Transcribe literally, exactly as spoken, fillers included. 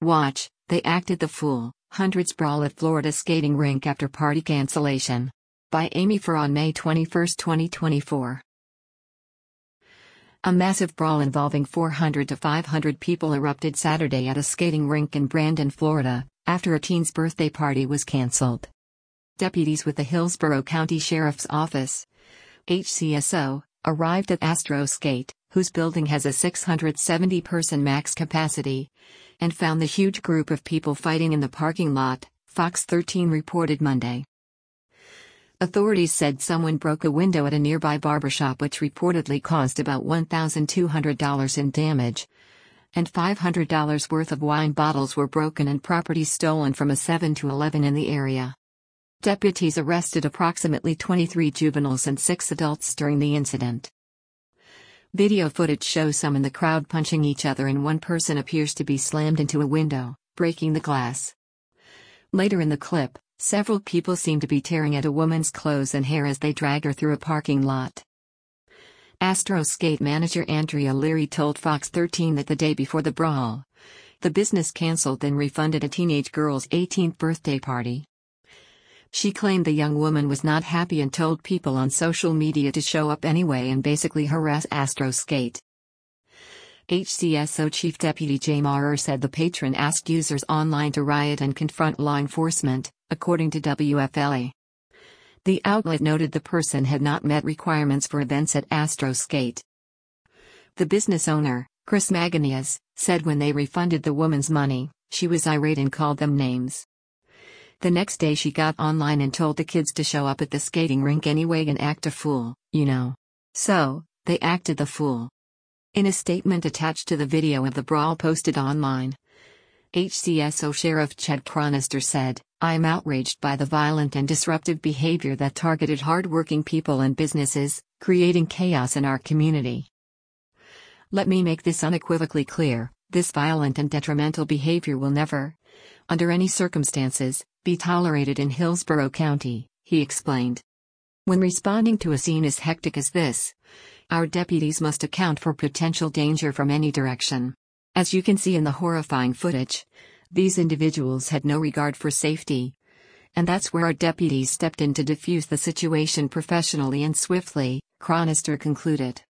Watch, they acted the fool. Hundreds brawl at Florida skating rink after party cancellation. By Amy Farr on May twenty-first, twenty twenty-four. A massive brawl involving four hundred to five hundred people erupted Saturday at a skating rink in Brandon, Florida, after a teen's birthday party was canceled. Deputies with the Hillsborough County Sheriff's Office, H C S O, arrived at Astro Skate, whose building has a six hundred seventy person max capacity, and found the huge group of people fighting in the parking lot, Fox thirteen reported Monday. Authorities said someone broke a window at a nearby barbershop, which reportedly caused about one thousand two hundred dollars in damage, and five hundred dollars worth of wine bottles were broken and property stolen from a seven eleven in the area. Deputies arrested approximately twenty-three juveniles and six adults during the incident. Video footage shows some in the crowd punching each other, and one person appears to be slammed into a window, breaking the glass. Later in the clip, several people seem to be tearing at a woman's clothes and hair as they drag her through a parking lot. Astro Skate manager Andrea Leary told Fox thirteen that the day before the brawl, the business canceled and refunded a teenage girl's eighteenth birthday party. She claimed the young woman was not happy and told people on social media to show up anyway and basically harass Astro Skate. H C S O Chief Deputy Jay Maurer said the patron asked users online to riot and confront law enforcement, according to W F L A. The outlet noted the person had not met requirements for events at Astro Skate. The business owner, Chris Maganias, said when they refunded the woman's money, she was irate and called them names. The next day she got online and told the kids to show up at the skating rink anyway and act a fool, you know. So, they acted the fool. In a statement attached to the video of the brawl posted online, H C S O Sheriff Chet Cronister said, "I am outraged by the violent and disruptive behavior that targeted hard-working people and businesses, creating chaos in our community. Let me make this unequivocally clear, this violent and detrimental behavior will never, under any circumstances, be tolerated in Hillsborough County," he explained. When responding to a scene as hectic as this, our deputies must account for potential danger from any direction. As you can see in the horrifying footage, these individuals had no regard for safety. And that's where our deputies stepped in to defuse the situation professionally and swiftly, Cronister concluded.